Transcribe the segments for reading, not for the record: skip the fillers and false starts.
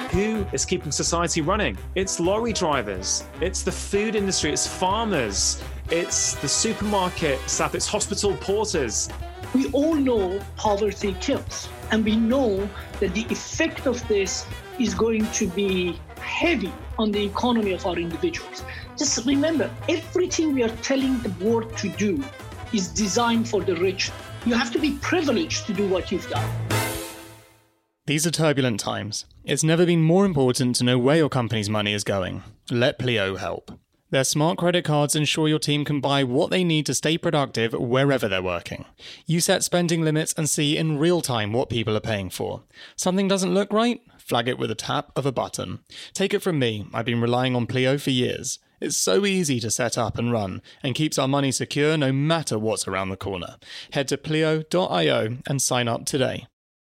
who is keeping society running? It's lorry drivers, it's the food industry, it's farmers, it's the supermarket staff, it's hospital porters. We all know poverty kills, and we know that the effect of this is going to be heavy on the economy of our individuals. Just remember, everything we are telling the world to do is designed for the rich. You have to be privileged to do what you've done. These are turbulent times. It's never been more important to know where your company's money is going. Let Pleo help. Their smart credit cards ensure your team can buy what they need to stay productive wherever they're working. You set spending limits and see in real time what people are paying for. Something doesn't look right? Flag it with a tap of a button. Take it from me, I've been relying on Pleo for years. It's so easy to set up and run, and keeps our money secure no matter what's around the corner. Head to pleo.io and sign up today.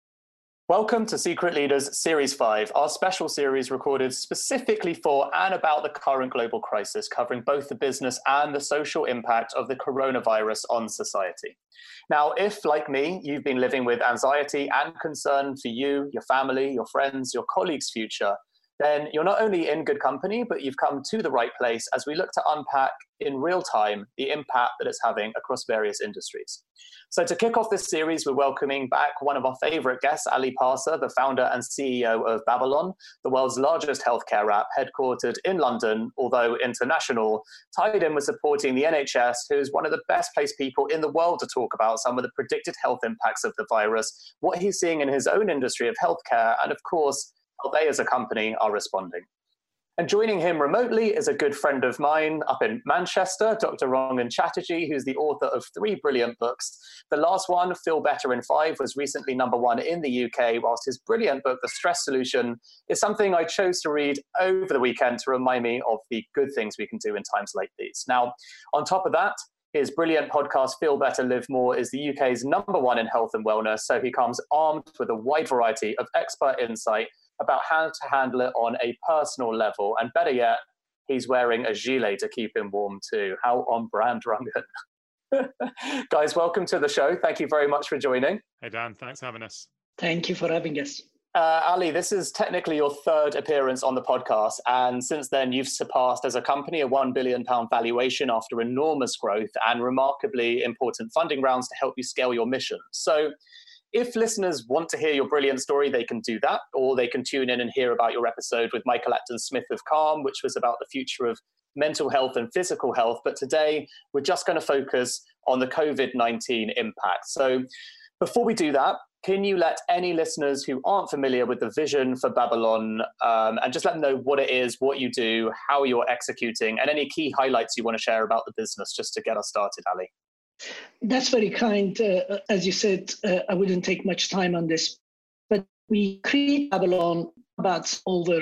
Welcome to Secret Leaders Series 5, our special series recorded specifically for and about the current global crisis, covering both the business and the social impact of the coronavirus on society. Now, if, like me, you've been living with anxiety and concern for you, your family, your friends, your colleagues' future, then you're not only in good company, but you've come to the right place as we look to unpack in real time the impact that it's having across various industries. So to kick off this series, we're welcoming back one of our favorite guests, Ali Parsa, the founder and CEO of Babylon, the world's largest healthcare app, headquartered in London, although international, tied in with supporting the NHS, who's one of the best placed people in the world to talk about some of the predicted health impacts of the virus, what he's seeing in his own industry of healthcare, and of course, how they as a company are responding. And joining him remotely is a good friend of mine up in Manchester, Dr. Rangan Chatterjee, who's the author of 3 brilliant books. The last one, Feel Better in 5, was recently #1 in the UK, whilst his brilliant book, The Stress Solution, is something I chose to read over the weekend to remind me of the good things we can do in times like these. Now, on top of that, his brilliant podcast, Feel Better, Live More, is the UK's #1 in health and wellness, so he comes armed with a wide variety of expert insight about how to handle it on a personal level. And better yet, he's wearing a gilet to keep him warm too. How on brand, Rangan. Guys, welcome to the show. Thank you very much for joining. Hey, Dan, thanks for having us. Thank you for having us. Ali, this is technically your 3rd appearance on the podcast. And since then, you've surpassed as a company a £1 billion valuation after enormous growth and remarkably important funding rounds to help you scale your mission. So if listeners want to hear your brilliant story, they can do that, or they can tune in and hear about your episode with Michael Acton-Smith of Calm, which was about the future of mental health and physical health. But today, we're just going to focus on the COVID-19 impact. So before we do that, can you let any listeners who aren't familiar with the vision for Babylon and just let them know what it is, what you do, how you're executing, and any key highlights you want to share about the business just to get us started, Ali? That's very kind. As you said, I wouldn't take much time on this, but we created Babylon about over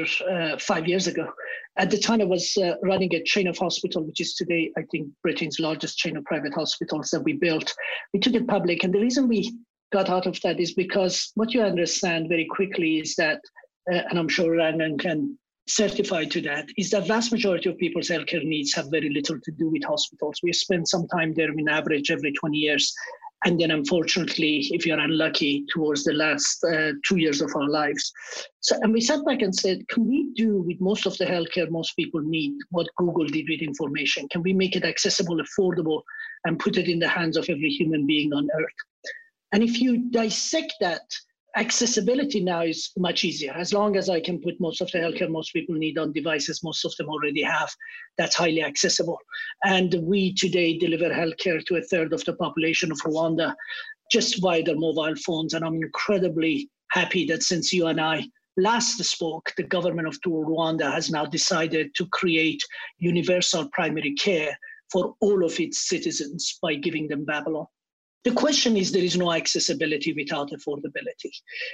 5 years ago. At the time, I was running a chain of hospitals, which is today, I think, Britain's largest chain of private hospitals that we built. We took it public, and the reason we got out of that is because what you understand very quickly is that, and I'm sure Rangan can certify to that, is that vast majority of people's healthcare needs have very little to do with hospitals. We spend some time there on average every 20 years. And then unfortunately, if you're unlucky, towards the last 2 years of our lives. So, and we sat back and said, can we do with most of the healthcare most people need what Google did with information? Can we make it accessible, affordable, and put it in the hands of every human being on earth? And if you dissect that, accessibility now is much easier. As long as I can put most of the healthcare most people need on devices, most of them already have, that's highly accessible. And we today deliver healthcare to 1/3 of the population of Rwanda just via their mobile phones. And I'm incredibly happy that since you and I last spoke, the government of Rwanda has now decided to create universal primary care for all of its citizens by giving them Babylon. The question is, there is no accessibility without affordability.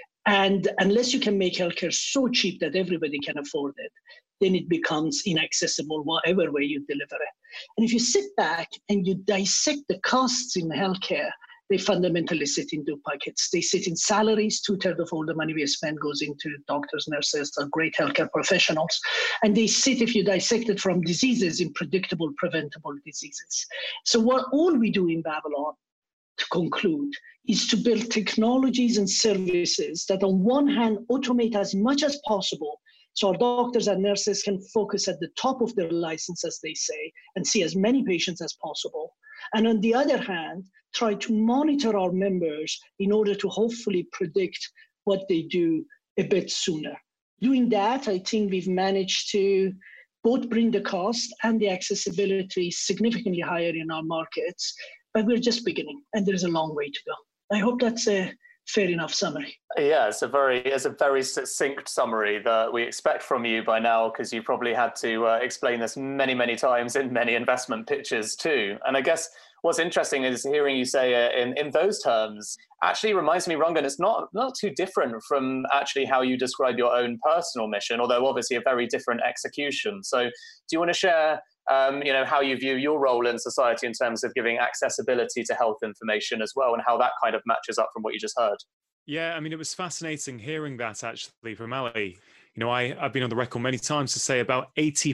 And unless you can make healthcare so cheap that everybody can afford it, then it becomes inaccessible whatever way you deliver it. And if you sit back and you dissect the costs in healthcare, they fundamentally sit in 2 buckets. They sit in salaries. 2/3 of all the money we spend goes into doctors, nurses, or great healthcare professionals. And they sit, if you dissect it, from diseases in predictable, preventable diseases. So what all we do in Babylon, to conclude, is to build technologies and services that on one hand automate as much as possible So our doctors and nurses can focus at the top of their license, as they say, and see as many patients as possible. And on the other hand, try to monitor our members in order to hopefully predict what they do a bit sooner. Doing that, I think we've managed to both bring the cost and the accessibility significantly higher in our markets, but we're just beginning, and there's a long way to go. I hope that's a fair enough summary. Yeah, it's a very succinct summary that we expect from you by now, because you probably had to explain this many, many times in many investment pitches too. And I guess what's interesting is hearing you say in those terms actually reminds me, Rangan, it's not too different from actually how you describe your own personal mission, although obviously a very different execution. So do you want to share how you view your role in society in terms of giving accessibility to health information as well, and how that kind of matches up from what you just heard? Yeah, I mean, it was fascinating hearing that actually from Ali. I've been on the record many times to say about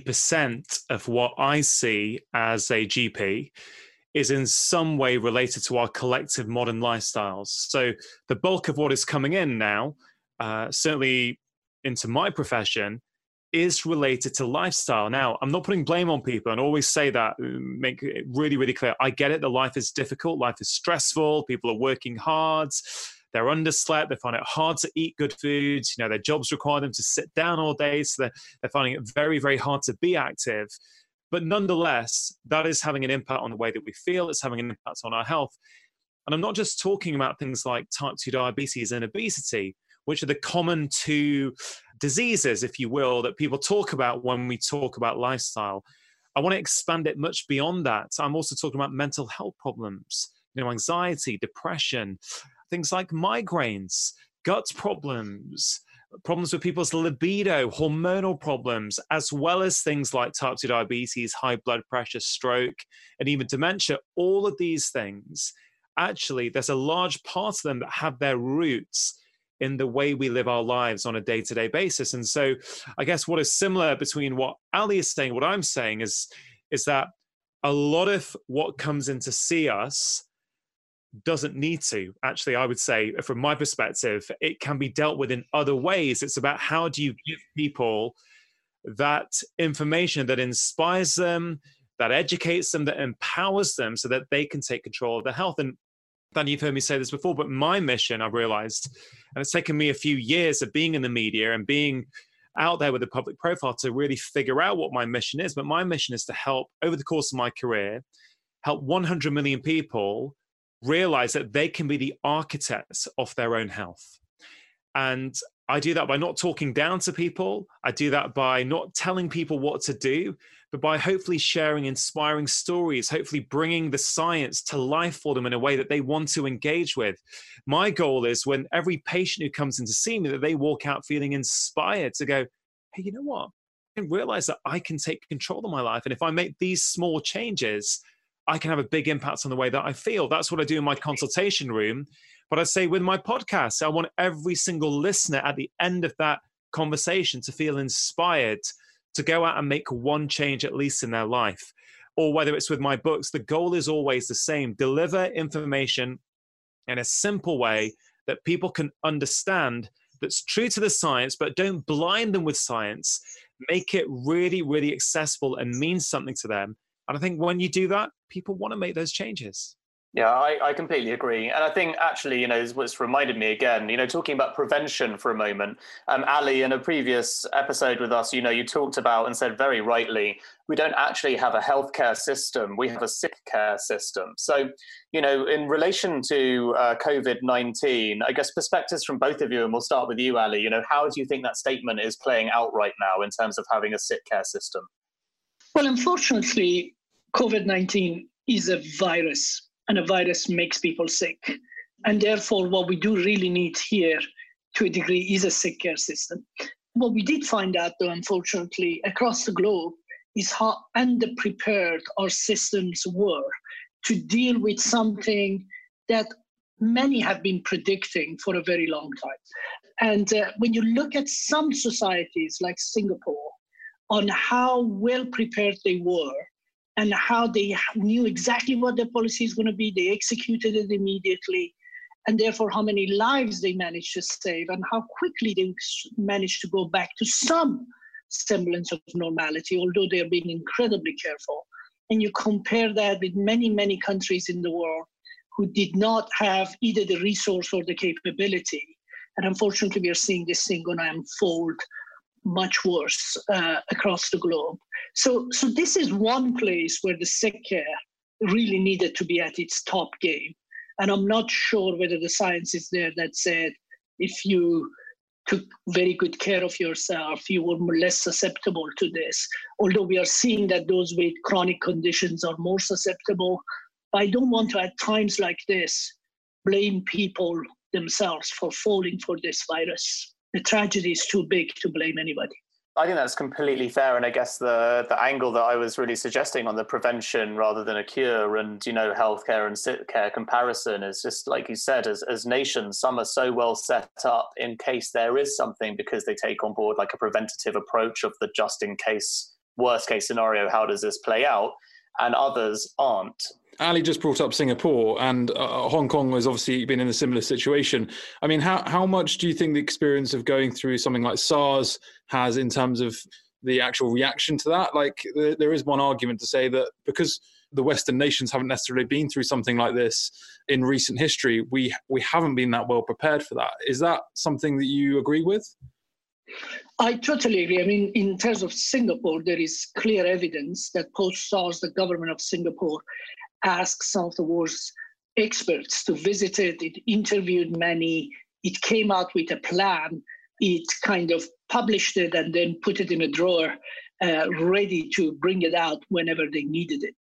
80% of what I see as a GP is in some way related to our collective modern lifestyles. So the bulk of what is coming in now, certainly into my profession, is related to lifestyle. Now, I'm not putting blame on people, and always say that, make it really, really clear. I get it that life is difficult, life is stressful, people are working hard, they're underslept, they find it hard to eat good foods, their jobs require them to sit down all day, so they're finding it very, very hard to be active. But nonetheless, that is having an impact on the way that we feel, it's having an impact on our health. And I'm not just talking about things like type 2 diabetes and obesity, which are the common two diseases, if you will, that people talk about when we talk about lifestyle. I want to expand it much beyond that. I'm also talking about mental health problems, anxiety, depression, things like migraines, gut problems with people's libido, hormonal problems, as well as things like type 2 diabetes, high blood pressure, stroke, and even dementia. All of these things, actually, there's a large part of them that have their roots in the way we live our lives on a day-to-day basis. And so I guess what is similar between what Ali is saying, what I'm saying is that a lot of what comes in to see us doesn't need to. Actually, I would say, from my perspective, it can be dealt with in other ways. It's about how do you give people that information that inspires them, that educates them, that empowers them so that they can take control of their health. And Dan, you've heard me say this before, but my mission, I've realized, and it's taken me a few years of being in the media and being out there with a public profile to really figure out what my mission is. But my mission is to help, over the course of my career, help 100 million people realize that they can be the architects of their own health. And I do that by not talking down to people. I do that by not telling people what to do, but by hopefully sharing inspiring stories, hopefully bringing the science to life for them in a way that they want to engage with. My goal is when every patient who comes in to see me, that they walk out feeling inspired to go, hey, you know what? I didn't realize that I can take control of my life. And if I make these small changes, I can have a big impact on the way that I feel. That's what I do in my consultation room. But I say with my podcast, I want every single listener at the end of that conversation to feel inspired to go out and make one change at least in their life. Or whether it's with my books, the goal is always the same: deliver information in a simple way that people can understand, that's true to the science, but don't blind them with science. Make it really, really accessible and mean something to them. And I think when you do that, people want to make those changes. Yeah, I completely agree. And I think actually, what's reminded me again, talking about prevention for a moment, Ali, in a previous episode with us, you talked about and said very rightly, we don't actually have a healthcare system, we have a sick care system. So, in relation to COVID-19, I guess perspectives from both of you, and we'll start with you, Ali, how do you think that statement is playing out right now in terms of having a sick care system? Well, unfortunately, COVID-19 is a virus, and a virus makes people sick. And therefore, what we do really need here, to a degree, is a sick care system. What we did find out, though, unfortunately, across the globe, is how underprepared our systems were to deal with something that many have been predicting for a very long time. And when you look at some societies like Singapore, on how well prepared they were, and how they knew exactly what their policy is going to be. They executed it immediately. and therefore how many lives they managed to save and how quickly they managed to go back to some semblance of normality, although they're being incredibly careful. And you compare that with many, many countries in the world who did not have either the resource or the capability. And unfortunately, we are seeing this thing going to unfold much worse across the globe. So this is one place where the sick care really needed to be at its top game. And I'm not sure whether the science is there that said if you took very good care of yourself, you were less susceptible to this. Although we are seeing that those with chronic conditions are more susceptible. I don't want to, at times like this, blame people themselves for falling for this virus. The tragedy is too big to blame anybody. I think that's completely fair. And I guess the angle that I was really suggesting on the prevention rather than a cure and, healthcare and sick care comparison is just, like you said, as nations, some are so well set up in case there is something because they take on board like a preventative approach of the just in case, worst case scenario, how does this play out? And others aren't. Ali just brought up Singapore, and Hong Kong has obviously been in a similar situation. I mean, how much do you think the experience of going through something like SARS has in terms of the actual reaction to that? Like, there is one argument to say that because the Western nations haven't necessarily been through something like this in recent history, we haven't been that well prepared for that. Is that something that you agree with? I totally agree. I mean, in terms of Singapore, there is clear evidence that post-SARS, the government of Singapore asked some of the world's experts to visit it. It interviewed many. It came out with a plan. It kind of published it and then put it in a drawer, ready to bring it out whenever they needed it.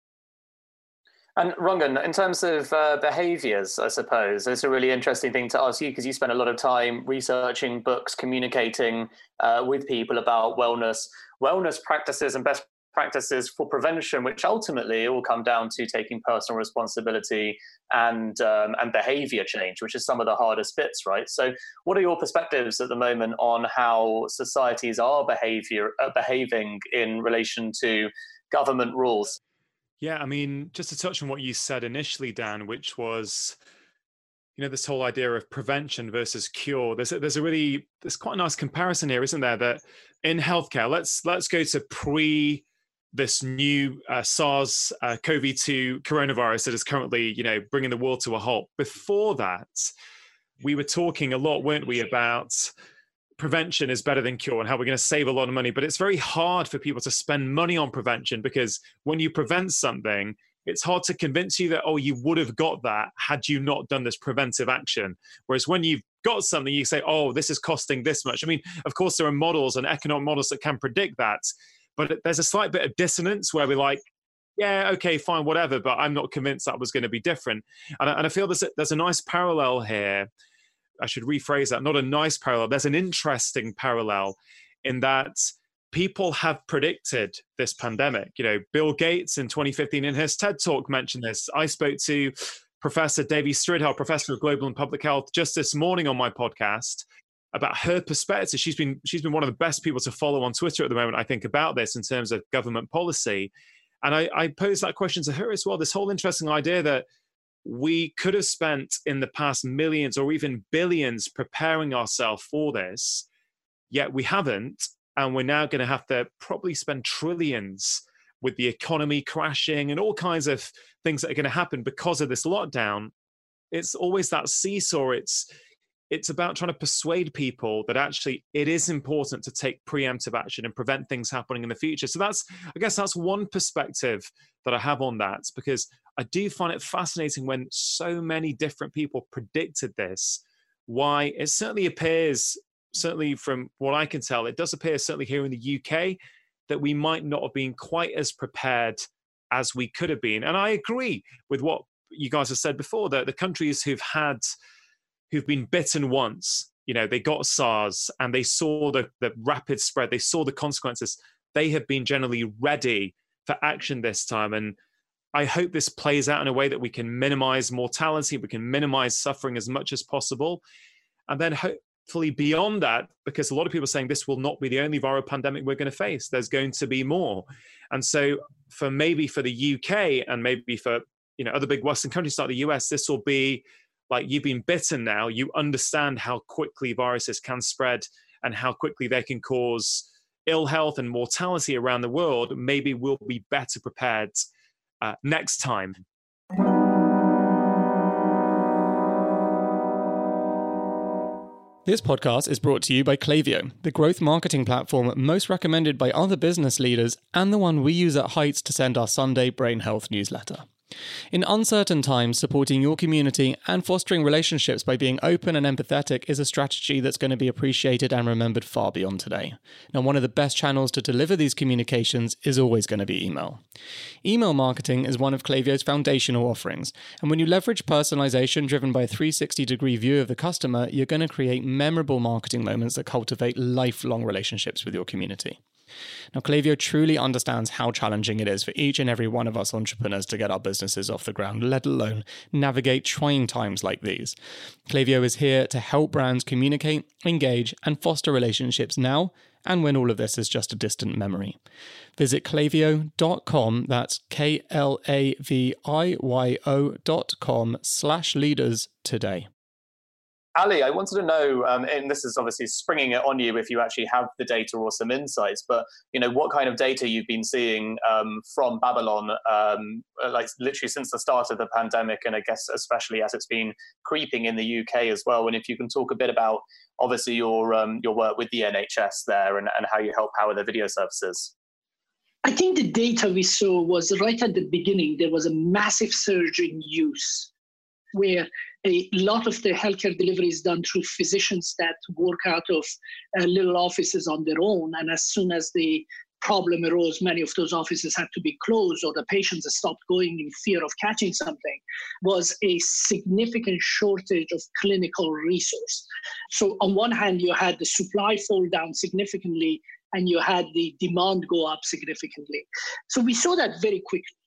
And Rangan, in terms of behaviours, I suppose, it's a really interesting thing to ask you because you spend a lot of time researching books, communicating with people about wellness practices and best practices for prevention, which ultimately will come down to taking personal responsibility and behaviour change, which is some of the hardest bits, right? So what are your perspectives at the moment on how societies are behaving in relation to government rules? Yeah, I mean, just to touch on what you said initially, Dan, which was, this whole idea of prevention versus cure. There's quite a nice comparison here, isn't there? That in healthcare, let's go to this new SARS-CoV-2 coronavirus that is currently, bringing the world to a halt. Before that, we were talking a lot, weren't we, about prevention is better than cure and how we're going to save a lot of money. But it's very hard for people to spend money on prevention because when you prevent something, it's hard to convince you that, you would have got that had you not done this preventive action. Whereas when you've got something, you say, this is costing this much. I mean, of course, there are models and economic models that can predict that. But there's a slight bit of dissonance where we're like, yeah, okay, fine, whatever, but I'm not convinced that was going to be different. And I feel there's a nice parallel here. I should rephrase that, not a nice parallel. There's an interesting parallel in that people have predicted this pandemic. Bill Gates in 2015 in his TED Talk mentioned this. I spoke to Professor Devi Stridhar, Professor of Global and Public Health, just this morning on my podcast about her perspective. She's been one of the best people to follow on Twitter at the moment, I think, about this in terms of government policy. And I posed that question to her as well, this whole interesting idea that we could have spent in the past millions or even billions preparing ourselves for this, yet we haven't. And we're now going to have to probably spend trillions with the economy crashing and all kinds of things that are going to happen because of this lockdown. It's always that seesaw. It's about trying to persuade people that actually it is important to take preemptive action and prevent things happening in the future. So I guess that's one perspective that I have on that, because I do find it fascinating when so many different people predicted this, why it certainly appears, certainly from what I can tell, it does appear certainly here in the UK that we might not have been quite as prepared as we could have been. And I agree with what you guys have said before, that the countries who've been bitten once, they got SARS and they saw the rapid spread, they saw the consequences, they have been generally ready for action this time. And I hope this plays out in a way that we can minimize mortality, we can minimize suffering as much as possible. And then hopefully beyond that, because a lot of people are saying this will not be the only viral pandemic we're going to face, there's going to be more. And so for the UK and maybe for other big Western countries like the US, this will be like you've been bitten now, you understand how quickly viruses can spread and how quickly they can cause ill health and mortality around the world. Maybe we'll be better prepared next time. This podcast is brought to you by Klaviyo, the growth marketing platform most recommended by other business leaders and the one we use at Heights to send our Sunday Brain Health newsletter. In uncertain times, supporting your community and fostering relationships by being open and empathetic is a strategy that's going to be appreciated and remembered far beyond today. Now, one of the best channels to deliver these communications is always going to be email. Email marketing is one of Klaviyo's foundational offerings, and when you leverage personalization driven by a 360-degree view of the customer, you're going to create memorable marketing moments that cultivate lifelong relationships with your community. Now, Klaviyo truly understands how challenging it is for each and every one of us entrepreneurs to get our businesses off the ground, let alone navigate trying times like these. Klaviyo is here to help brands communicate, engage, and foster relationships now and when all of this is just a distant memory. Visit klaviyo.com, that's klaviyo.com/leaders today. Ali, I wanted to know, and this is obviously springing it on you if you actually have the data or some insights, but what kind of data you've been seeing from Babylon, like literally since the start of the pandemic, and I guess especially as it's been creeping in the UK as well. And if you can talk a bit about obviously your work with the NHS there and how you help power their video services. I think the data we saw was right at the beginning. There was a massive surge in use, where a lot of the healthcare delivery is done through physicians that work out of little offices on their own. And as soon as the problem arose, many of those offices had to be closed, or the patients stopped going in fear of catching something. Was a significant shortage of clinical resource. So on one hand, you had the supply fall down significantly, and you had the demand go up significantly. So we saw that very quickly.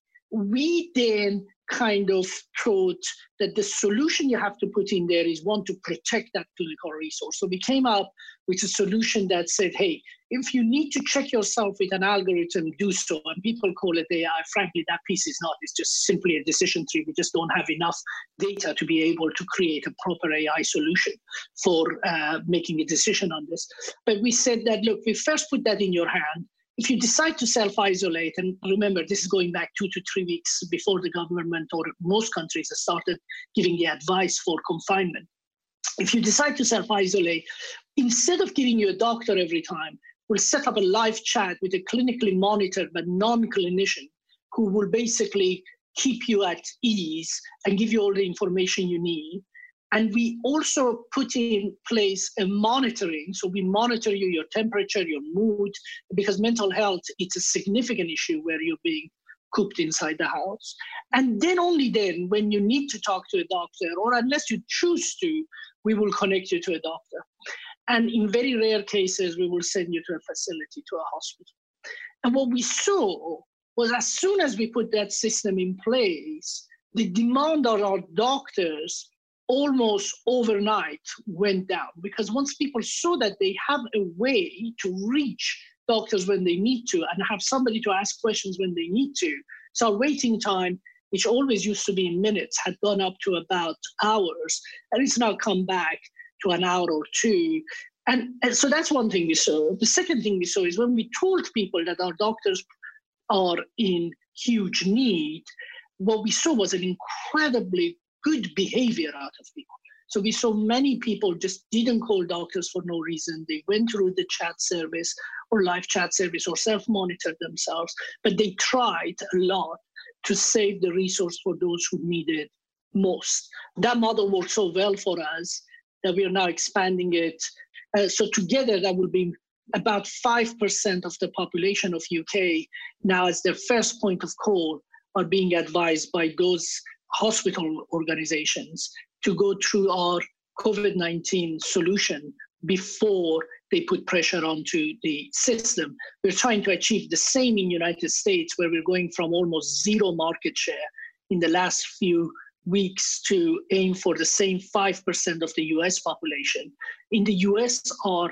We then kind of thought that the solution you have to put in there is one to protect that clinical resource. So we came up with a solution that said, hey, if you need to check yourself with an algorithm, do so. And people call it AI. Frankly, that piece is not. It's just simply a decision tree. We just don't have enough data to be able to create a proper AI solution for making a decision on this. But we said that, look, we first put that in your hand. If you decide to self-isolate, and remember, this is going back 2 to 3 weeks before the government or most countries have started giving the advice for confinement. If you decide to self-isolate, instead of giving you a doctor every time, we'll set up a live chat with a clinically monitored but non-clinician who will basically keep you at ease and give you all the information you need. And we also put in place a monitoring. So we monitor you, your temperature, your mood, because mental health, it's a significant issue where you're being cooped inside the house. And then only then, when you need to talk to a doctor, or unless you choose to, we will connect you to a doctor. And in very rare cases, we will send you to a facility, to a hospital. And what we saw was as soon as we put that system in place, the demand on our doctors almost overnight went down, because once people saw that they have a way to reach doctors when they need to and have somebody to ask questions when they need to. So our waiting time, which always used to be minutes, had gone up to about hours, and it's now come back to an hour or two. And so that's one thing we saw. The second thing we saw is when we told people that our doctors are in huge need, what we saw was an incredibly good behavior out of people. So we saw many people just didn't call doctors for no reason. They went through the chat service or live chat service or self-monitored themselves, but they tried a lot to save the resource for those who need it most. That model worked so well for us that we are now expanding it. So together that will be about 5% of the population of UK now as their first point of call are being advised by those hospital organizations to go through our COVID-19 solution before they put pressure onto the system. We're trying to achieve the same in the United States, where we're going from almost zero market share in the last few weeks to aim for the same 5% of the US population. In the US, our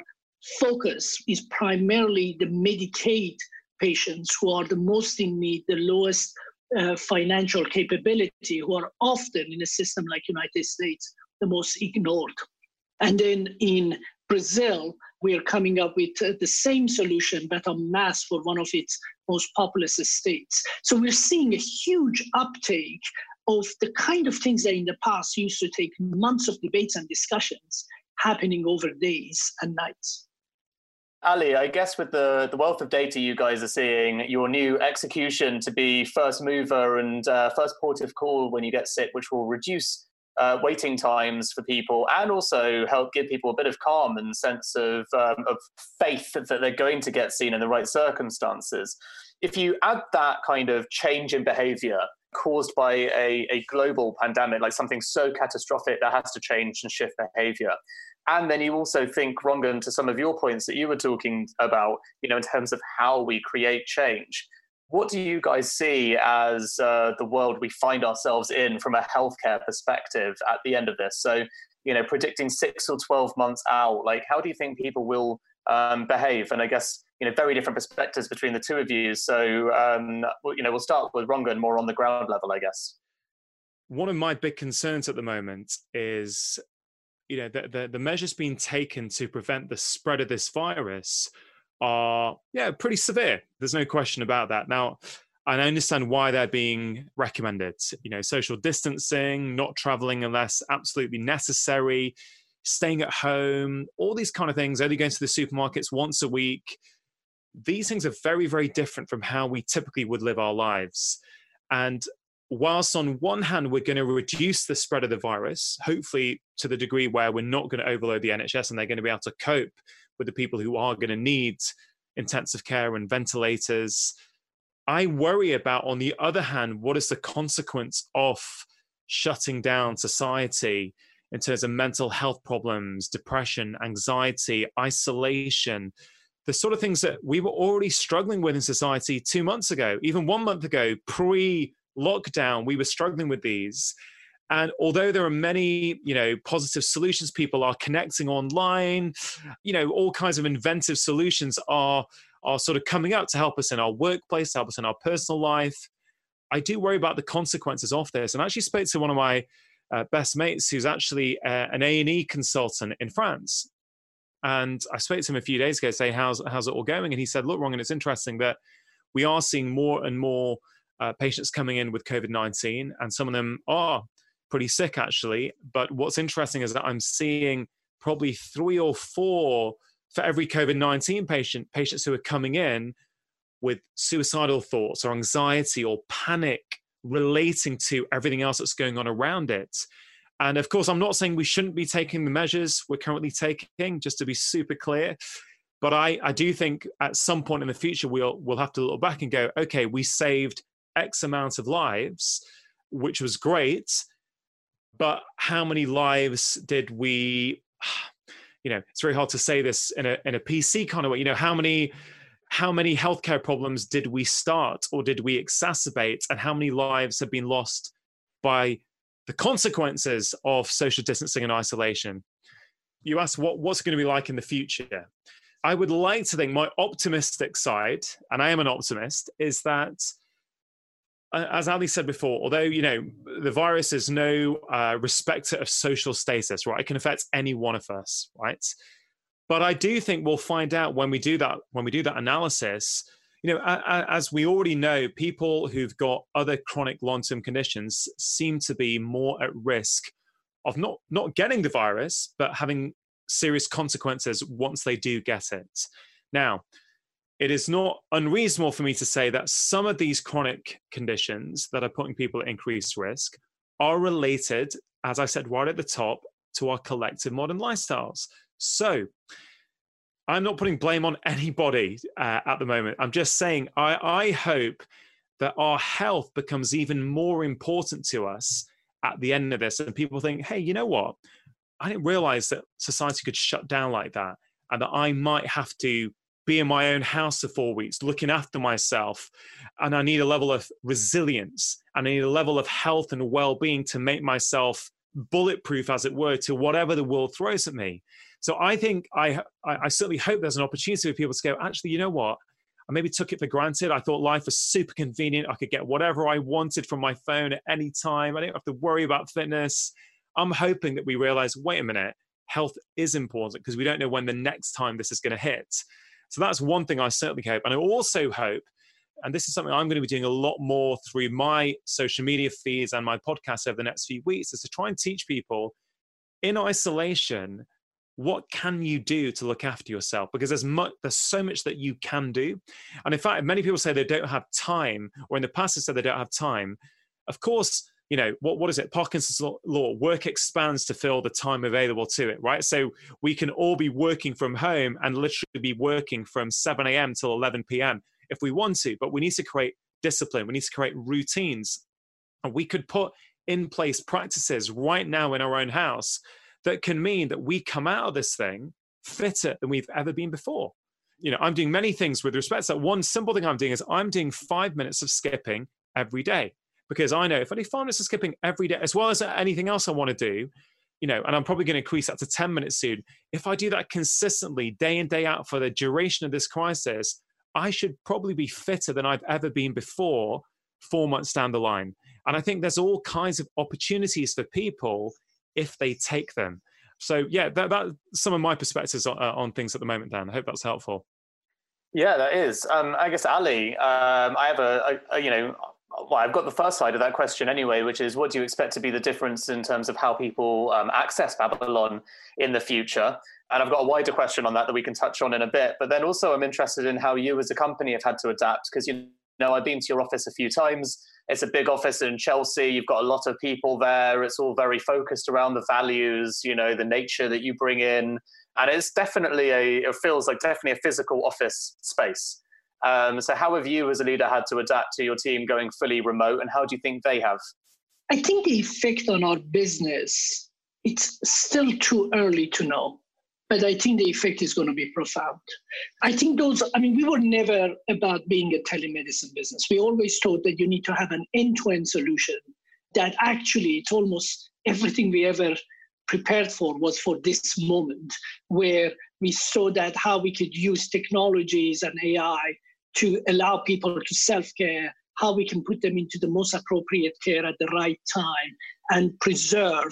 focus is primarily the Medicaid patients who are the most in need, the lowest financial capability, who are often in a system like United States the most ignored. And then in Brazil, we are coming up with the same solution, but en masse for one of its most populous states. So we're seeing a huge uptake of the kind of things that in the past used to take months of debates and discussions happening over days and nights. Ali, I guess with the wealth of data you guys are seeing, your new execution to be first mover and first port of call when you get sick, which will reduce waiting times for people and also help give people a bit of calm and sense of faith that they're going to get seen in the right circumstances. If you add that kind of change in behavior caused by a global pandemic, like something so catastrophic that has to change and shift behavior, and then you also think, Rangan, to some of your points that you were talking about, in terms of how we create change, what do you guys see as the world we find ourselves in from a healthcare perspective at the end of this? So, predicting 6 or 12 months out, like how do you think people will behave? And I guess, very different perspectives between the two of you. So, we'll start with Rangan more on the ground level, I guess. One of my big concerns at the moment is, the measures being taken to prevent the spread of this virus are pretty severe. There's no question about that. Now, I understand why they're being recommended. Social distancing, not traveling unless absolutely necessary, staying at home, all these kind of things, only going to the supermarkets once a week. These things are very, very different from how we typically would live our lives. And whilst on one hand, we're going to reduce the spread of the virus, hopefully to the degree where we're not going to overload the NHS and they're going to be able to cope with the people who are going to need intensive care and ventilators. I worry about, on the other hand, what is the consequence of shutting down society in terms of mental health problems, depression, anxiety, isolation, the sort of things that we were already struggling with in society 2 months ago, even 1 month ago, pre-lockdown, we were struggling with these. And although there are many, positive solutions, people are connecting online, all kinds of inventive solutions are sort of coming out to help us in our workplace, to help us in our personal life. I do worry about the consequences of this. And I actually spoke to one of my best mates who's actually an A&E consultant in France. And I spoke to him a few days ago, say, how's it all going? And he said, look, Rangan, it's interesting that we are seeing more and more patients coming in with COVID-19, and some of them are pretty sick, actually. But what's interesting is that I'm seeing probably 3 or 4 for every COVID-19 patients who are coming in with suicidal thoughts or anxiety or panic relating to everything else that's going on around it. And of course, I'm not saying we shouldn't be taking the measures we're currently taking, just to be super clear. But I do think at some point in the future, we'll have to look back and go, okay, we saved X amount of lives, which was great. But how many lives did we, it's very hard to say this in a PC kind of way, how many healthcare problems did we start or did we exacerbate, and how many lives have been lost by the consequences of social distancing and isolation? You asked what's it going to be like in the future. I would like to think my optimistic side, and I am an optimist, is that, as Ali said before, although, the virus is no respecter of social status, right? It can affect any one of us, right? But I do think we'll find out when we do that analysis, as we already know, people who've got other chronic long-term conditions seem to be more at risk of not getting the virus, but having serious consequences once they do get it. Now, it is not unreasonable for me to say that some of these chronic conditions that are putting people at increased risk are related, as I said right at the top, to our collective modern lifestyles. So I'm not putting blame on anybody at the moment. I'm just saying I hope that our health becomes even more important to us at the end of this. And people think, hey, you know what? I didn't realize that society could shut down like that, and that I might have to be in my own house for 4 weeks, looking after myself. And I need a level of resilience, and I need a level of health and well-being to make myself bulletproof, as it were, to whatever the world throws at me. So I think I certainly hope there's an opportunity for people to go, actually, you know what? I maybe took it for granted. I thought life was super convenient. I could get whatever I wanted from my phone at any time. I didn't have to worry about fitness. I'm hoping that we realize, wait a minute, health is important because we don't know when the next time this is going to hit. So that's one thing I certainly hope. And I also hope, and this is something I'm going to be doing a lot more through my social media feeds and my podcast over the next few weeks, is to try and teach people in isolation, what can you do to look after yourself? Because there's so much that you can do. And in fact, many people say they don't have time, or in the past they said they don't have time. Of course, what is it? Parkinson's law, work expands to fill the time available to it, right? So we can all be working from home and literally be working from 7 a.m. till 11 p.m. if we want to, but we need to create discipline. We need to create routines. And we could put in place practices right now in our own house that can mean that we come out of this thing fitter than we've ever been before. I'm doing many things with respect to that. One simple thing I'm doing is I'm doing 5 minutes of skipping every day. Because I know if I do 5 minutes of skipping every day, as well as anything else I want to do, and I'm probably going to increase that to 10 minutes soon. If I do that consistently, day in, day out for the duration of this crisis, I should probably be fitter than I've ever been before 4 months down the line. And I think there's all kinds of opportunities for people if they take them. So yeah, that's some of my perspectives on things at the moment, Dan. I hope that's helpful. Yeah, that is. I guess, Ali, I have well, I've got the first side of that question anyway, which is, what do you expect to be the difference in terms of how people access Babylon in the future? And I've got a wider question on that we can touch on in a bit. But then also I'm interested in how you as a company have had to adapt, because, I've been to your office a few times. It's a big office in Chelsea. You've got a lot of people there. It's all very focused around the values, the nature that you bring in. And it's definitely it feels like definitely a physical office space. So how have you as a leader had to adapt to your team going fully remote, and how do you think they have? I think the effect on our business, it's still too early to know, but I think the effect is going to be profound. I think we were never about being a telemedicine business. We always thought that you need to have an end-to-end solution that actually it's almost everything we ever prepared for was for this moment, where we saw that how we could use technologies and AI to allow people to self-care, how we can put them into the most appropriate care at the right time, and preserve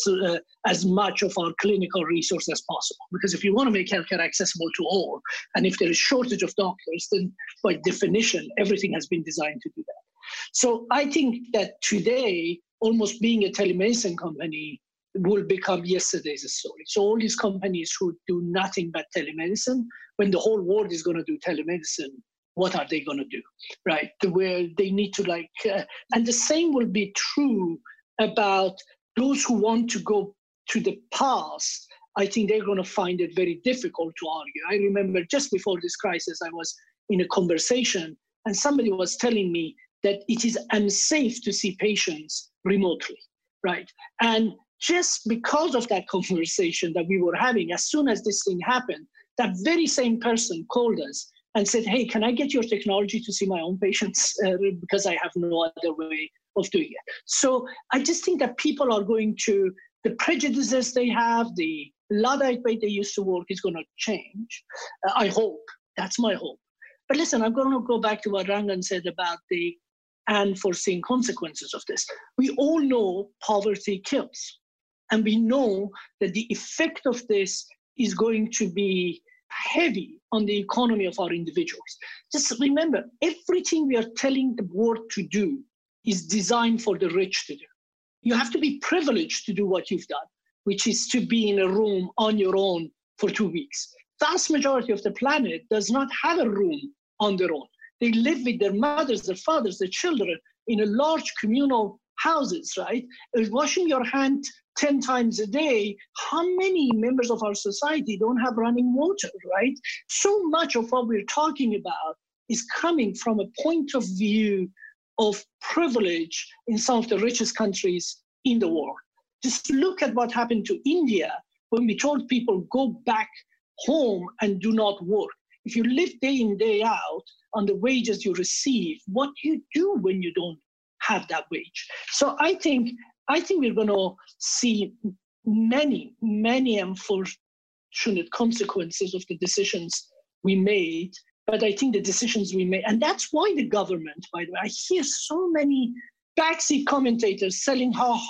as much of our clinical resource as possible. Because if you want to make healthcare accessible to all, and if there is shortage of doctors, then by definition, everything has been designed to do that. So I think that today, almost being a telemedicine company will become yesterday's story. So all these companies who do nothing but telemedicine, when the whole world is going to do telemedicine, what are they going to do, right? Where they need to and the same will be true about those who want to go to the past. I think they're going to find it very difficult to argue. I remember just before this crisis, I was in a conversation and somebody was telling me that it is unsafe to see patients remotely, right? And just because of that conversation that we were having, as soon as this thing happened, that very same person called us and said, hey, can I get your technology to see my own patients? Because I have no other way of doing it. So I just think that people are going to, the prejudices they have, the Luddite way they used to work is going to change. I hope. That's my hope. But listen, I'm going to go back to what Rangan said about the unforeseen consequences of this. We all know poverty kills. And we know that the effect of this is going to be heavy on the economy of our individuals. Just remember, everything we are telling the world to do is designed for the rich to do. You have to be privileged to do what you've done, which is to be in a room on your own for 2 weeks. Vast majority of the planet does not have a room on their own. They live with their mothers, their fathers, their children in a large communal houses, right? Washing your hand 10 times a day, how many members of our society don't have running water, right? So much of what we're talking about is coming from a point of view of privilege in some of the richest countries in the world. Just look at what happened to India when we told people go back home and do not work. If you live day in, day out on the wages you receive, what do you do when you don't have that wage? So I think we're going to see many, many unfortunate consequences of the decisions we made. But I think the decisions we made, and that's why the government, by the way, I hear so many backseat commentators selling how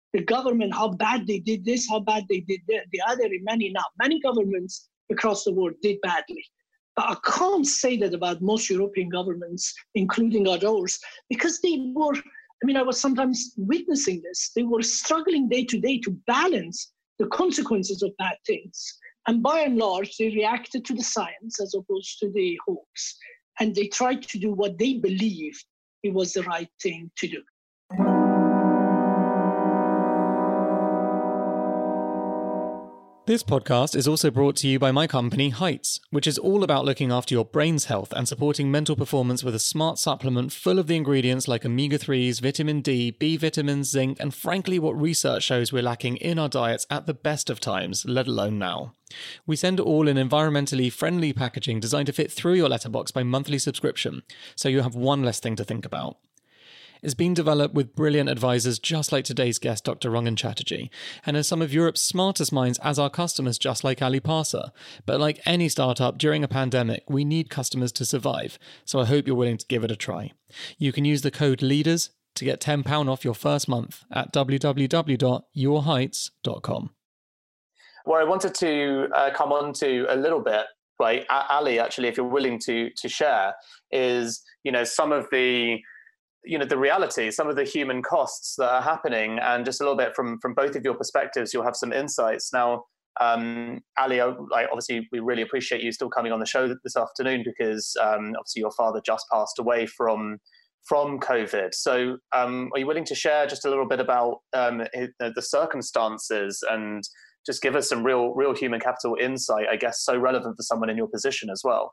the government, how bad they did this, how bad they did the other. Many governments across the world did badly. But I can't say that about most European governments, including ours, because they were, I was sometimes witnessing this. They were struggling day to day to balance the consequences of bad things. And by and large, they reacted to the science as opposed to the hoax. And they tried to do what they believed it was the right thing to do. This podcast is also brought to you by my company, Heights, which is all about looking after your brain's health and supporting mental performance with a smart supplement full of the ingredients like omega-3s, vitamin D, B vitamins, zinc, and frankly what research shows we're lacking in our diets at the best of times, let alone now. We send it all in environmentally friendly packaging designed to fit through your letterbox by monthly subscription, so you have one less thing to think about. It's been developed with brilliant advisors just like today's guest, Dr. Rangan Chatterjee, and has some of Europe's smartest minds as our customers, just like Ali Parsa. But like any startup during a pandemic, we need customers to survive, so I hope you're willing to give it a try. You can use the code LEADERS to get £10 off your first month at www.yourheights.com. What I wanted to come on to a little bit, right, Ali, actually, if you're willing to share, is, some of the reality, some of the human costs that are happening, and just a little bit from both of your perspectives, you'll have some insights. Now, Ali, obviously, we really appreciate you still coming on the show this afternoon because obviously your father just passed away from COVID. So are you willing to share just a little bit about the circumstances and just give us some real human capital insight, I guess, so relevant for someone in your position as well?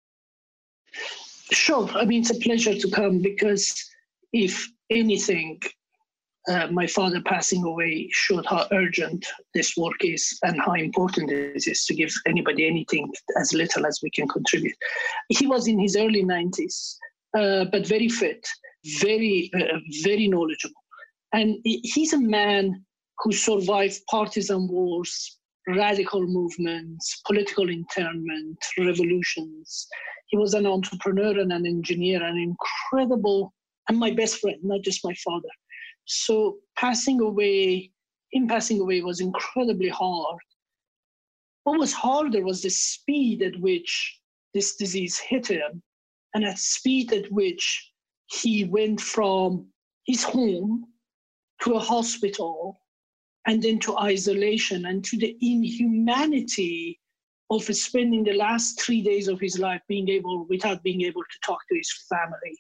Sure. It's a pleasure to come because if anything, my father passing away showed how urgent this work is and how important it is to give anybody anything as little as we can contribute. He was in his early 90s, but very fit, very knowledgeable. And he's a man who survived partisan wars, radical movements, political internment, revolutions. He was an entrepreneur and an engineer, an incredible, and my best friend, not just my father. So passing away was incredibly hard. What was harder was the speed at which this disease hit him, and at speed at which he went from his home to a hospital and then to isolation and to the inhumanity of spending the last 3 days of his life without being able to talk to his family.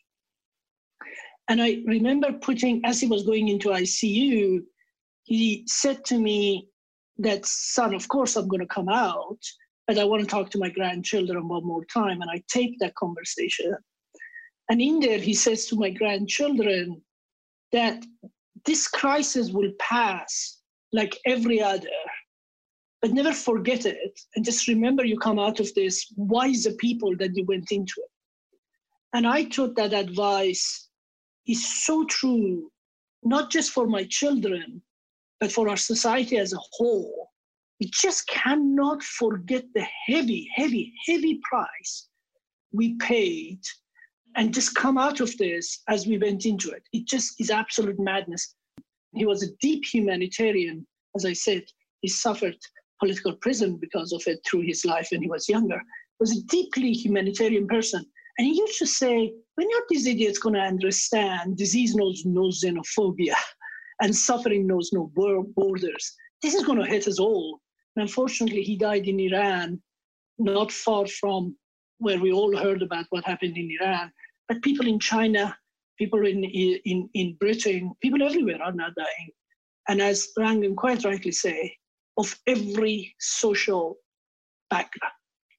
And I remember as he was going into ICU, he said to me that, son, of course I'm going to come out, but I want to talk to my grandchildren one more time. And I taped that conversation. And in there, he says to my grandchildren that this crisis will pass like every other, but never forget it. And just remember you come out of this wiser people that you went into it. And I thought that advice is so true, not just for my children, but for our society as a whole. We just cannot forget the heavy, heavy, heavy price we paid and just come out of this as we went into it. It just is absolute madness. He was a deep humanitarian. As I said, he suffered political prison because of it through his life when he was younger. He was a deeply humanitarian person. And he used to say, when are these idiots going to understand disease knows no xenophobia and suffering knows no borders? This is going to hit us all. And unfortunately, he died in Iran, not far from where we all heard about what happened in Iran. But people in China, people in Britain, people everywhere are now dying. And as Rangan quite rightly say, of every social background.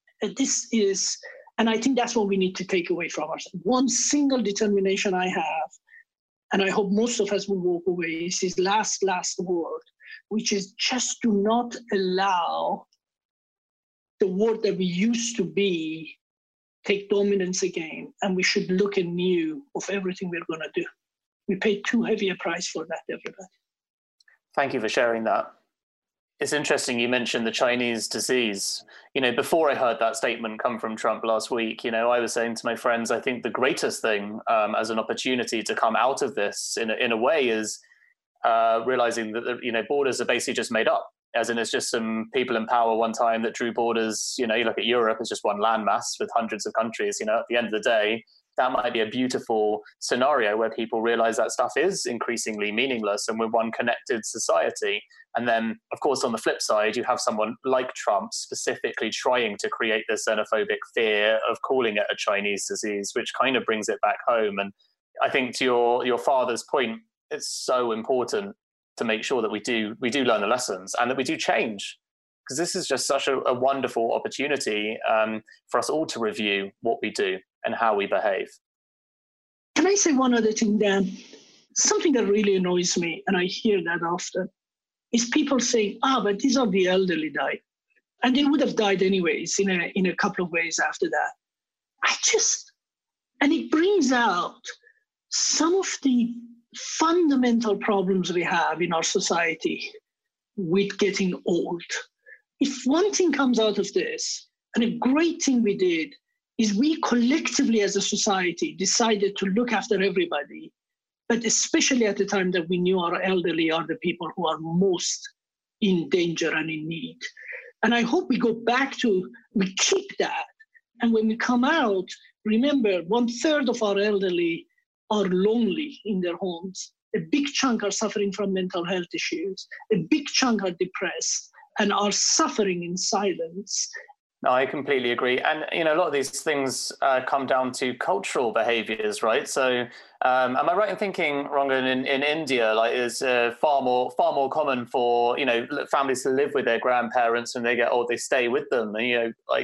And I think that's what we need to take away from us. One single determination I have, and I hope most of us will walk away, is his last word, which is just do not allow the world that we used to be take dominance again, and we should look anew of everything we're going to do. We paid too heavy a price for that, everybody. Thank you for sharing that. It's interesting you mentioned the Chinese disease. Before I heard that statement come from Trump last week, I was saying to my friends, I think the greatest thing as an opportunity to come out of this in a way is realizing that borders are basically just made up. As in, it's just some people in power one time that drew borders. You look at Europe, it's just one landmass with hundreds of countries. At the end of the day, that might be a beautiful scenario where people realize that stuff is increasingly meaningless and we're one connected society. And then, of course, on the flip side, you have someone like Trump specifically trying to create this xenophobic fear of calling it a Chinese disease, which kind of brings it back home. And I think to your father's point, it's so important to make sure that we do learn the lessons and that we do change, because this is just such a wonderful opportunity for us all to review what we do and how we behave. Can I say one other thing, Dan? Something that really annoys me, and I hear that often, is people saying, but these are the elderly died. And they would have died anyways in a couple of ways after that. And it brings out some of the fundamental problems we have in our society with getting old. If one thing comes out of this, and a great thing we did, is we collectively as a society decided to look after everybody, but especially at the time that we knew our elderly are the people who are most in danger and in need. And I hope we keep that. And when we come out, remember, 1/3 of our elderly are lonely in their homes. A big chunk are suffering from mental health issues. A big chunk are depressed and are suffering in silence. No, I completely agree. And, a lot of these things come down to cultural behaviors, right? So am I right in thinking, Rangan, in India, it's far more common for, families to live with their grandparents when they get old, they stay with them. And,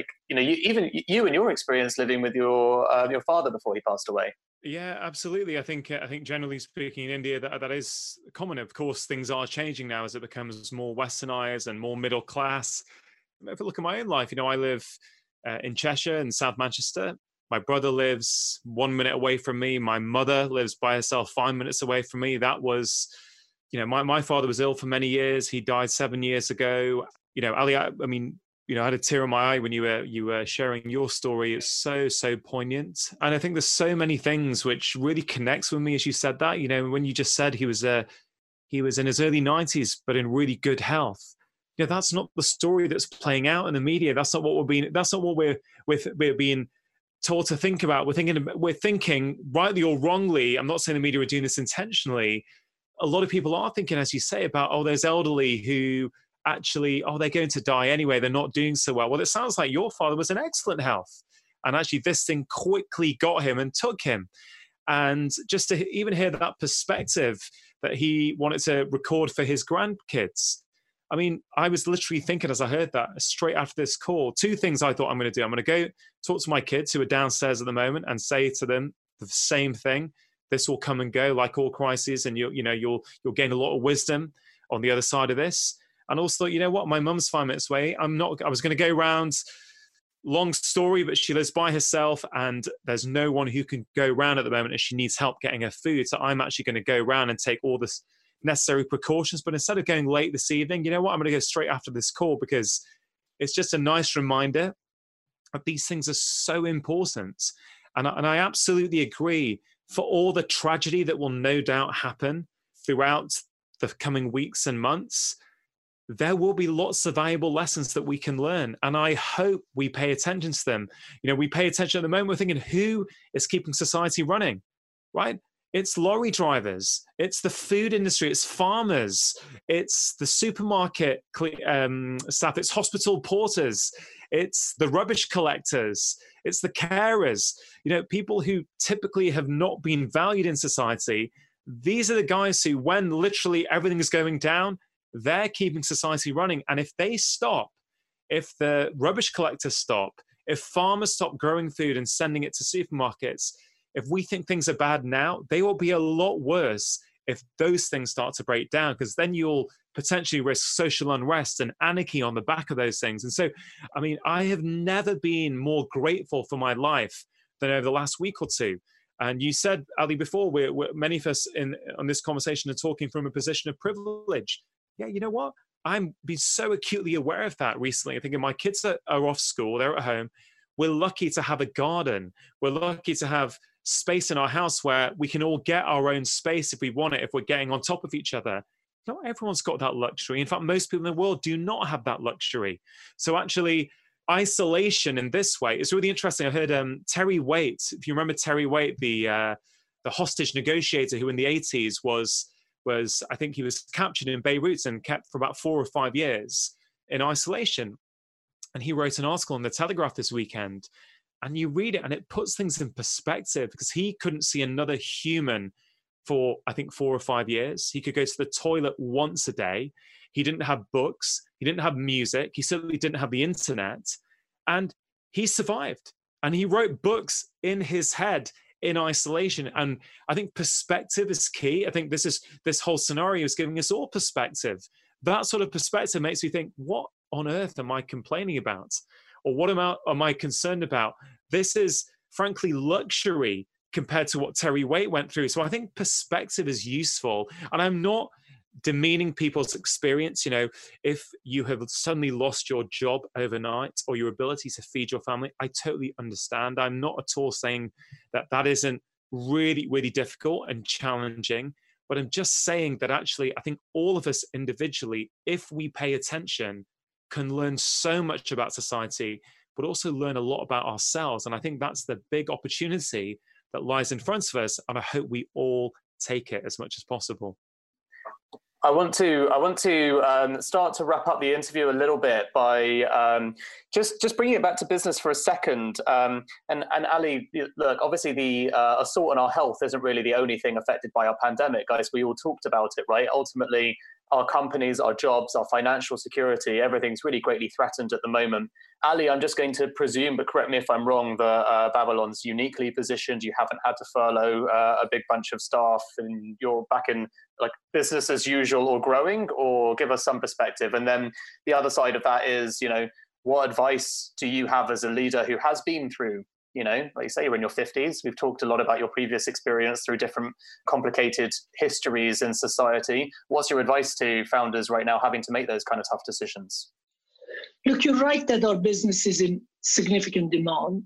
you in your experience living with your father before he passed away. Yeah, absolutely. I think generally speaking in India that is common. Of course, things are changing now as it becomes more westernized and more middle class. If I look at my own life, I live in Cheshire in South Manchester. My brother lives 1 minute away from me. My mother lives by herself 5 minutes away from me. That was, my father was ill for many years. He died 7 years ago. Ali, I had a tear in my eye when you were sharing your story. It's so poignant. And I think there's so many things which really connects with me as you said that. When you just said he was in his early 90s, but in really good health. That's not the story that's playing out in the media. That's not what we're being told to think about. We're thinking rightly or wrongly. I'm not saying the media are doing this intentionally. A lot of people are thinking, as you say, about, there's elderly who actually, they're going to die anyway. They're not doing so well. Well, it sounds like your father was in excellent health. And actually this thing quickly got him and took him. And just to even hear that perspective that he wanted to record for his grandkids. I was literally thinking as I heard that straight after this call, two things I thought I'm going to do. I'm going to go talk to my kids who are downstairs at the moment and say to them the same thing. This will come and go like all crises, and you'll gain a lot of wisdom on the other side of this. And also, my mum's 5 minutes away. I was going to go round, long story, but she lives by herself and there's no one who can go round at the moment and she needs help getting her food. So I'm actually going to go round and take all this necessary precautions. But instead of going late this evening, I'm going to go straight after this call, because it's just a nice reminder that these things are so important. And I absolutely agree, for all the tragedy that will no doubt happen throughout the coming weeks and months, there will be lots of valuable lessons that we can learn. And I hope we pay attention to them. We pay attention at the moment, we're thinking, who is keeping society running, right? It's lorry drivers, it's the food industry, it's farmers, it's the supermarket staff, it's hospital porters, it's the rubbish collectors, it's the carers, people who typically have not been valued in society. These are the guys who, when literally everything is going down, they're keeping society running. And if they stop, if the rubbish collectors stop, if farmers stop growing food and sending it to supermarkets, if we think things are bad now, they will be a lot worse if those things start to break down, because then you'll potentially risk social unrest and anarchy on the back of those things. And so, I have never been more grateful for my life than over the last week or two. And you said, Ali, before, we're many of us on this conversation are talking from a position of privilege. Yeah, you know what? I'm been so acutely aware of that recently. I think my kids are off school, they're at home. We're lucky to have a garden. We're lucky to have space in our house where we can all get our own space if we want it, if we're getting on top of each other. Not everyone's got that luxury. In fact, most people in the world do not have that luxury. So actually, isolation in this way is really interesting. I heard Terry Waite, if you remember Terry Waite, the hostage negotiator who in the 80s was, I think he was captured in Beirut and kept for about 4 or 5 years in isolation. And he wrote an article in The Telegraph this weekend. And you read it and it puts things in perspective, because he couldn't see another human for, I think, 4 or 5 years. He could go to the toilet once a day. He didn't have books. He didn't have music. He certainly didn't have the internet. And he survived. And he wrote books in his head in isolation. And I think perspective is key. I think this whole scenario is giving us all perspective. That sort of perspective makes me think, what on earth am I complaining about? Or what am I concerned about? This is frankly luxury compared to what Terry Waite went through. So I think perspective is useful. And I'm not demeaning people's experience. You know, if you have suddenly lost your job overnight or your ability to feed your family, I totally understand. I'm not at all saying that isn't really, really difficult and challenging. But I'm just saying that actually, I think all of us individually, if we pay attention, can learn so much about society, but also learn a lot about ourselves. And I think that's the big opportunity that lies in front of us. And I hope we all take it as much as possible. I want to start to wrap up the interview a little bit by just bringing it back to business for a second. And Ali, look, obviously the assault on our health isn't really the only thing affected by our pandemic, guys. We all talked about it, right? Ultimately, our companies, our jobs, our financial security, everything's really greatly threatened at the moment. Ali, I'm just going to presume, but correct me if I'm wrong, that Babylon's uniquely positioned. You haven't had to furlough a big bunch of staff, and you're back in like business as usual or growing, or give us some perspective. And then the other side of that is, you know, what advice do you have as a leader who has been through, you know, like you say, you're in your 50s. We've talked a lot about your previous experience through different complicated histories in society. What's your advice to founders right now having to make those kind of tough decisions? Look, you're right that our business is in significant demand,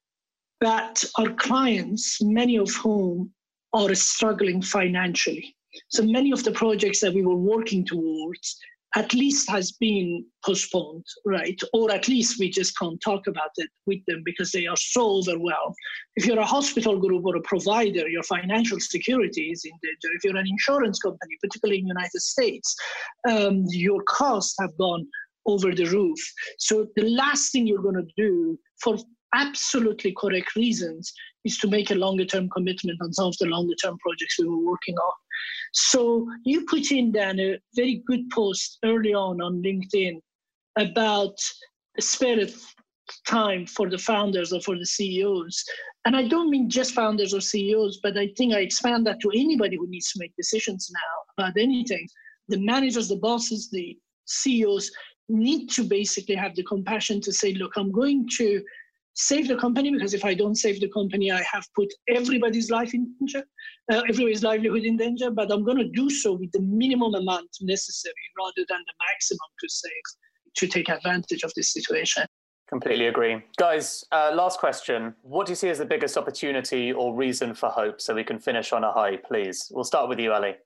but our clients, many of whom are struggling financially. So many of the projects that we were working towards at least has been postponed, right? Or at least we just can't talk about it with them because they are so overwhelmed. If you're a hospital group or a provider, your financial security is in danger. If you're an insurance company, particularly in the United States, your costs have gone over the roof. So the last thing you're going to do, for absolutely correct reasons, is to make a longer-term commitment on some of the longer-term projects we were working on. So you put in, Dan, a very good post early on LinkedIn about spare time for the founders or for the CEOs. And I don't mean just founders or CEOs, but I think I expand that to anybody who needs to make decisions now about anything. The managers, the bosses, the CEOs need to basically have the compassion to say, look, I'm going to save the company, because if I don't save the company, I have put everybody's life in danger, everybody's livelihood in danger, but I'm going to do so with the minimum amount necessary rather than the maximum to save, to take advantage of this situation. Completely agree. Guys, last question. What do you see as the biggest opportunity or reason for hope, so we can finish on a high, please? We'll start with you, Ali.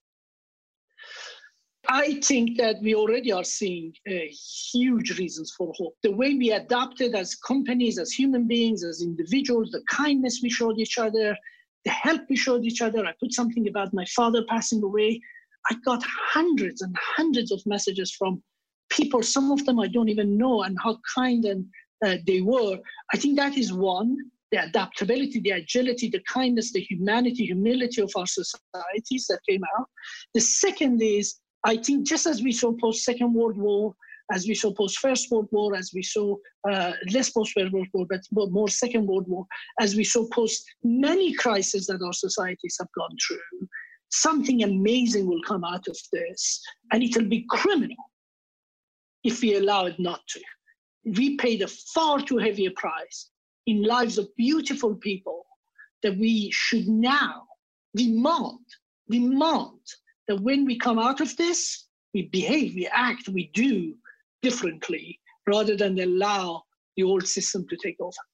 I think that we already are seeing huge reasons for hope. The way we adapted as companies, as human beings, as individuals, the kindness we showed each other, the help we showed each other. I put something about my father passing away. I got hundreds and hundreds of messages from people, some of them I don't even know, and how kind and they were. I think that is one. The adaptability, the agility, the kindness, the humanity, humility of our societies that came out. The second is, I think just as we saw post-Second World War, as we saw post-First World War, as we saw less post-First World War, but more Second World War, as we saw post many crises that our societies have gone through, something amazing will come out of this, and it'll be criminal if we allow it not to. We paid a far too heavy a price in lives of beautiful people that we should now demand that when we come out of this, we behave, we act, we do differently, rather than allow the old system to take over.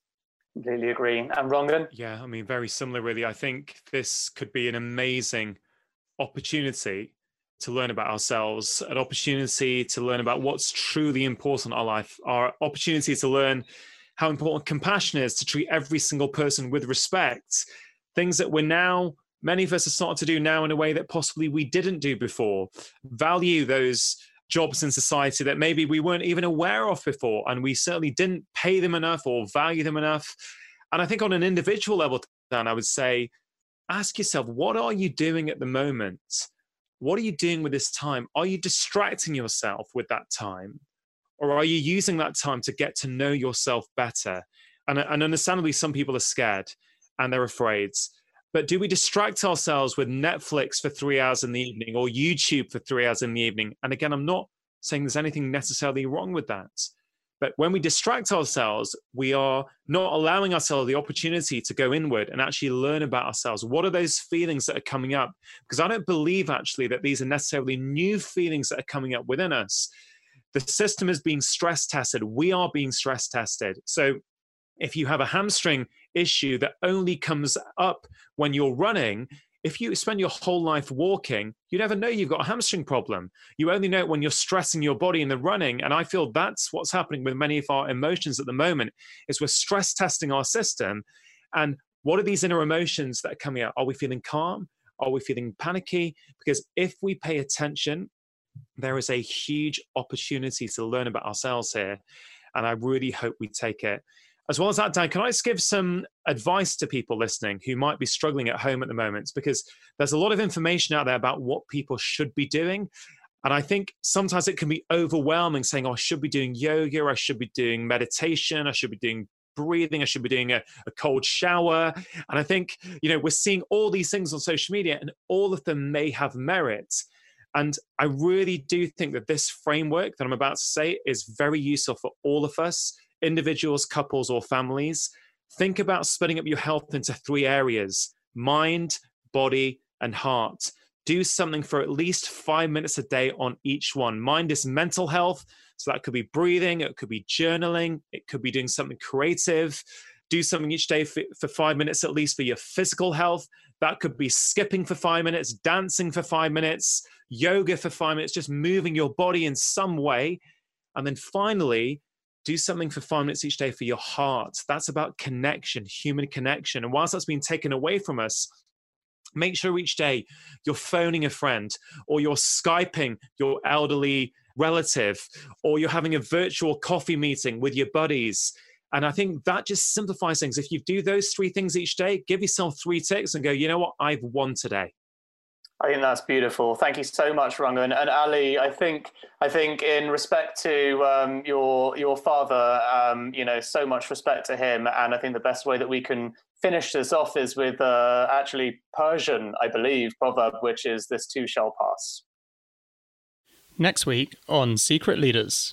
Completely agree. And Rangan? Yeah, I mean, very similar, really. I think this could be an amazing opportunity to learn about ourselves, an opportunity to learn about what's truly important in our life, our opportunity to learn how important compassion is, to treat every single person with respect, things that many of us are starting to do now in a way that possibly we didn't do before, value those jobs in society that maybe we weren't even aware of before, and we certainly didn't pay them enough or value them enough. And I think on an individual level, Dan, I would say, ask yourself, what are you doing at the moment? What are you doing with this time? Are you distracting yourself with that time? Or are you using that time to get to know yourself better? And understandably, some people are scared and they're afraid. But do we distract ourselves with Netflix for 3 hours in the evening or YouTube for 3 hours in the evening? And again, I'm not saying there's anything necessarily wrong with that. But when we distract ourselves, we are not allowing ourselves the opportunity to go inward and actually learn about ourselves. What are those feelings that are coming up? Because I don't believe actually that these are necessarily new feelings that are coming up within us. The system is being stress tested. We are being stress tested. So if you have a hamstring issue that only comes up when you're running, if you spend your whole life walking, you never know you've got a hamstring problem. You only know it when you're stressing your body in the running. And I feel that's what's happening with many of our emotions at the moment, is we're stress testing our system. And what are these inner emotions that are coming out? Are we feeling calm? Are we feeling panicky? Because if we pay attention, there is a huge opportunity to learn about ourselves here. And I really hope we take it. As well as that, Dan, can I just give some advice to people listening who might be struggling at home at the moment? Because there's a lot of information out there about what people should be doing. And I think sometimes it can be overwhelming saying, oh, I should be doing yoga, I should be doing meditation, I should be doing breathing, I should be doing a cold shower. And I think, we're seeing all these things on social media and all of them may have merit. And I really do think that this framework that I'm about to say is very useful for all of us, individuals, couples, or families. Think about splitting up your health into 3 areas: mind, body, and heart. Do something for at least 5 minutes a day on each one. Mind is mental health. So that could be breathing, it could be journaling, it could be doing something creative. Do something each day for 5 minutes at least for your physical health. That could be skipping for 5 minutes, dancing for 5 minutes, yoga for 5 minutes, just moving your body in some way. And then finally, do something for 5 minutes each day for your heart. That's about connection, human connection. And whilst that's been taken away from us, make sure each day you're phoning a friend, or you're Skyping your elderly relative, or you're having a virtual coffee meeting with your buddies. And I think that just simplifies things. If you do those 3 things each day, give yourself 3 ticks and go, you know what, I've won today. I think that's beautiful. Thank you so much, Rangan. And Ali, I think in respect to your father, so much respect to him. And I think the best way that we can finish this off is with actually Persian, I believe, proverb, which is "this too shall pass." Next week on Secret Leaders.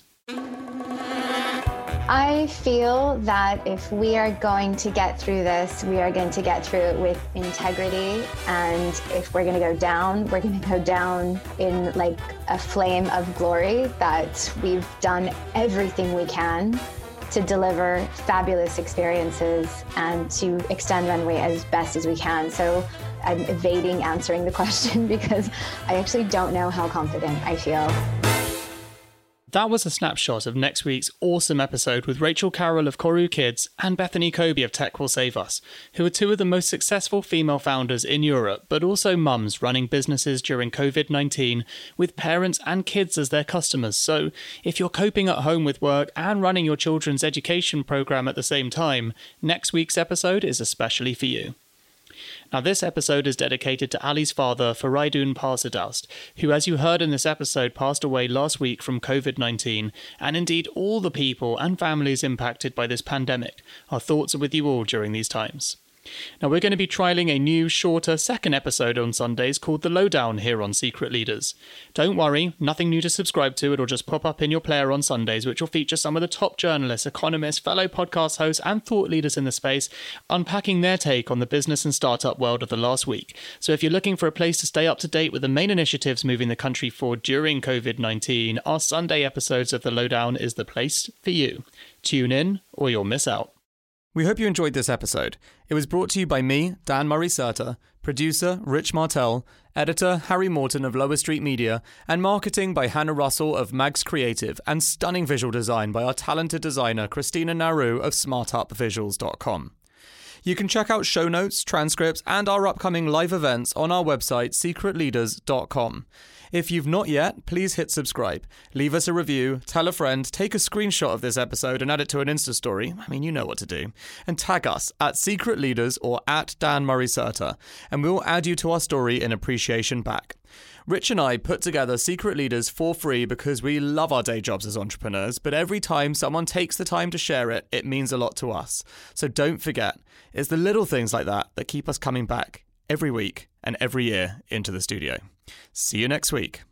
I feel that if we are going to get through this, we are going to get through it with integrity. And if we're going to go down, we're going to go down in like a flame of glory, that we've done everything we can to deliver fabulous experiences and to extend runway as best as we can. So I'm evading answering the question because I actually don't know how confident I feel. That was a snapshot of next week's awesome episode with Rachel Carroll of Koru Kids and Bethany Kobe of Tech Will Save Us, who are 2 of the most successful female founders in Europe, but also mums running businesses during COVID-19 with parents and kids as their customers. So if you're coping at home with work and running your children's education program at the same time, next week's episode is especially for you. Now, this episode is dedicated to Ali's father, Faridoon Parsadoust, who, as you heard in this episode, passed away last week from COVID-19, and indeed all the people and families impacted by this pandemic. Our thoughts are with you all during these times. Now, we're going to be trialling a new, shorter second episode on Sundays called The Lowdown here on Secret Leaders. Don't worry, nothing new to subscribe to. It'll just pop up in your player on Sundays, which will feature some of the top journalists, economists, fellow podcast hosts, and thought leaders in the space, unpacking their take on the business and startup world of the last week. So if you're looking for a place to stay up to date with the main initiatives moving the country forward during COVID-19, our Sunday episodes of The Lowdown is the place for you. Tune in, or you'll miss out. We hope you enjoyed this episode. It was brought to you by me, Dan Murray-Serter, producer Rich Martell, editor Harry Morton of Lower Street Media, and marketing by Hannah Russell of Mags Creative, and stunning visual design by our talented designer Christina Naru of smartupvisuals.com. You can check out show notes, transcripts, and our upcoming live events on our website, secretleaders.com. If you've not yet, please hit subscribe. Leave us a review, tell a friend, take a screenshot of this episode and add it to an Insta story. I mean, you know what to do. And tag us at Secret Leaders or at Dan Murray-Serter, and we'll add you to our story in appreciation back. Rich and I put together Secret Leaders for free because we love our day jobs as entrepreneurs, but every time someone takes the time to share it, it means a lot to us. So don't forget, it's the little things like that that keep us coming back every week and every year into the studio. See you next week.